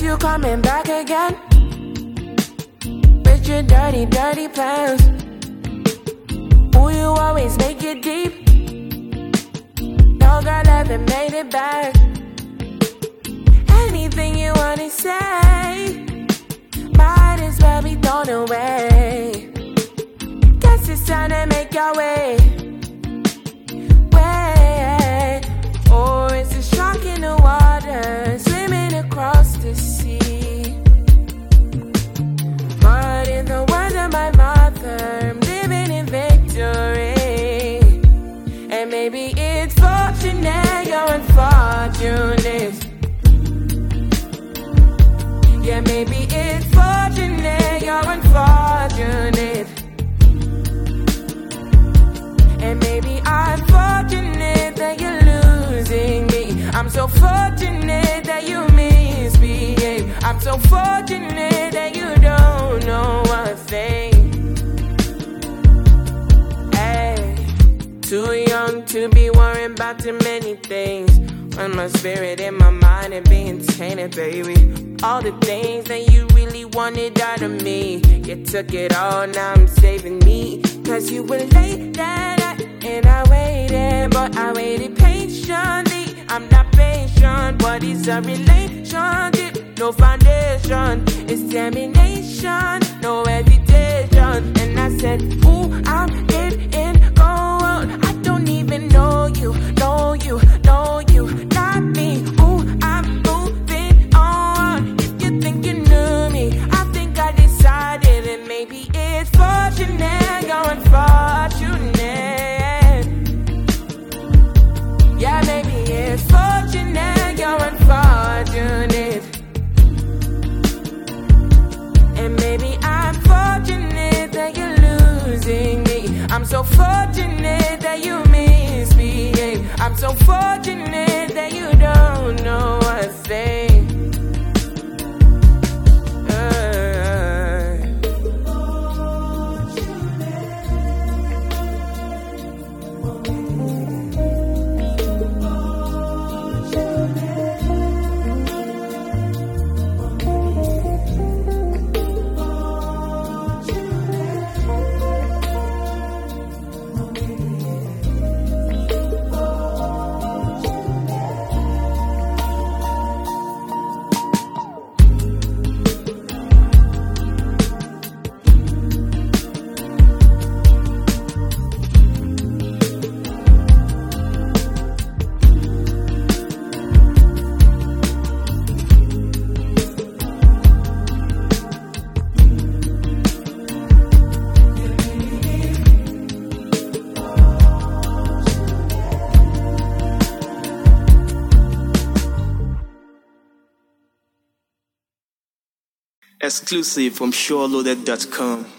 you coming back again with your dirty, dirty plans. Ooh, you always make it deep. No girl ever made it back. Anything you wanna say might as well be thrown away. Guess it's time to make your way. Or it's a shark in the water swimming across the sea. But in the words of my mother, I'm living in victory. And maybe it's fortunate you're unfortunate. Yeah, maybe it's fortunate you're unfortunate. And maybe I'm fortunate that you're losing me. I'm so fortunate that you misbehave. I'm so fortunate that you don't know a thing. Hey, too young to be worrying about too many things. When my spirit and my mind are being tainted, baby. All the things that you really wanted out of me, you took it all, now I'm saving me. Cause you were late that night and I waited, but I waited patiently. I'm not patient, what is a relationship? No foundation, it's termination, no hesitation. And I said, ooh, I'm getting cold. I don't even know you, know you, know you, not me. Ooh, I'm moving on. If you think you knew me, I think I decided that maybe it's fortunate you're unfortunate. Yeah, maybe it's fortunate you're unfortunate. And maybe I'm fortunate that you're losing me. I'm so fortunate that you misbehave. I'm so fortunate that you don't know a thing. Exclusive from SureLoaded.com.